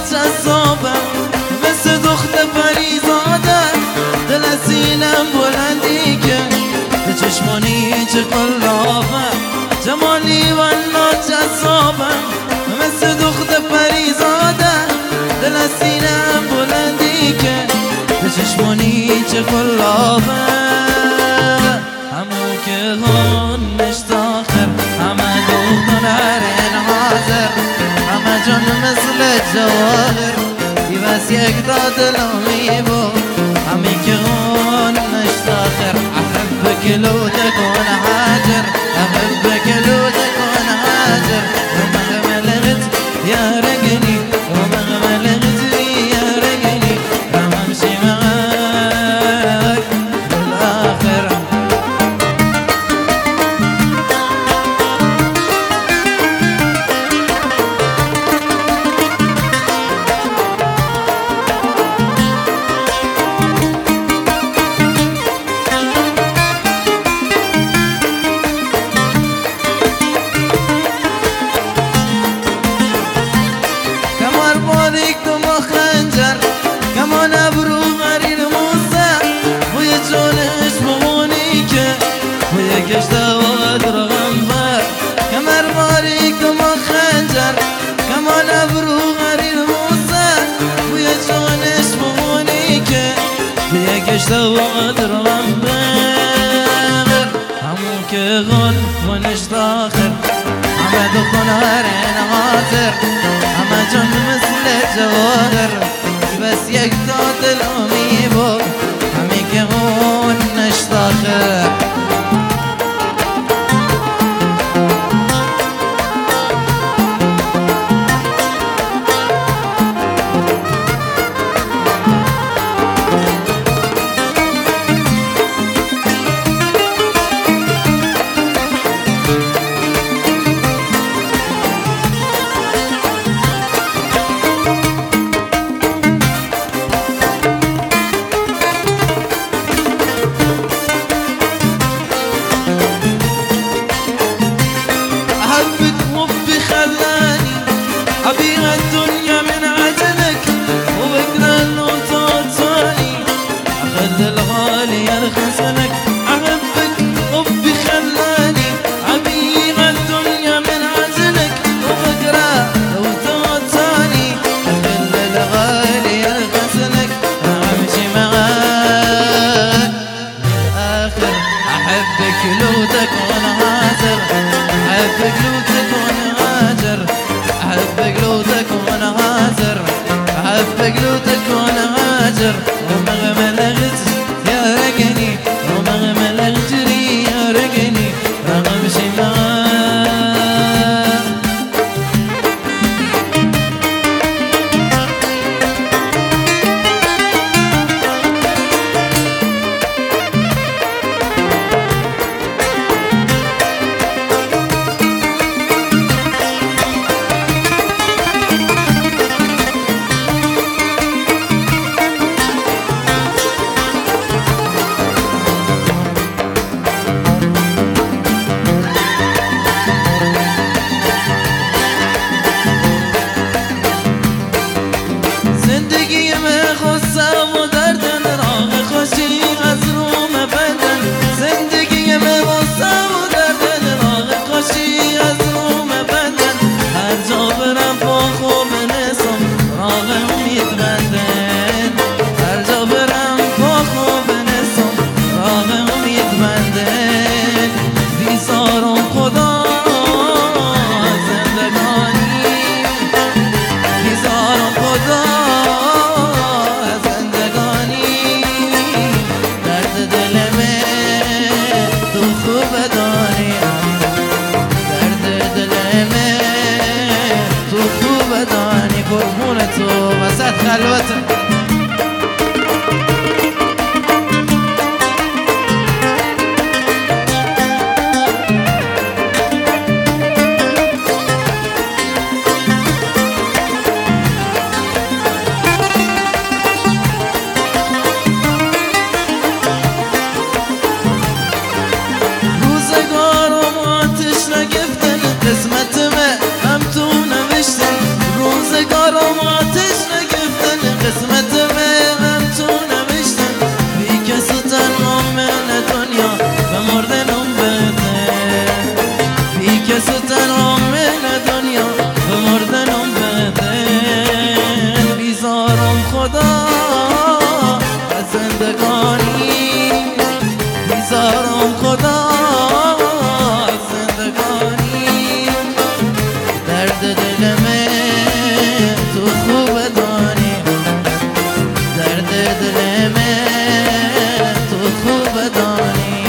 جذابه مثل دختر پریزاده دل سینم بلندی که به چشمانی چه قلابه جمالی والله جذابه مثل دختر پریزاده دل سینم بلندی که به چشمانی چه قلابه همون که هنش داخل همه دخترین حاضر همه جان مثل جواهر ای بس یک دادلو میبو همی که هنش داخل احبك لو تكون هاجر احبك لو تكون هاجر ومهما لغت يا رجلي ومهما لغت يا رجلي راح امشي معاك للاخر کشته و درغم بر کمر باریک و ما خنجر کمان ابرو غریر موسه بوی جانش بمونی که بوی کشته و درغم بر همون که غنش داخل همه دخترین حاضر همه جان مثل جواهر بس یک دادل میبو همی که غنش داخل أبيع الدنيا من عجلك وبقرا النوتات ثاني أخذ الغالي يرخص لك أحبك حبي خلاني أبيع الدنيا من عجلك وبقرا النوتات ثاني أخذ الغالي يرخص لك أمشي معاك للآخر أحبك لو تكون هاجر أحبك لو تكون هاجر أحبك لو تكون هاجر أحبك لو تكون هاجر ومهما لغت يا رجلي ومهما لغجري يا رجلي راح امشي معاك خلوته قسمتime هم تو نوشتن روزگارم آتش دانی درد دل من تو خوب دانی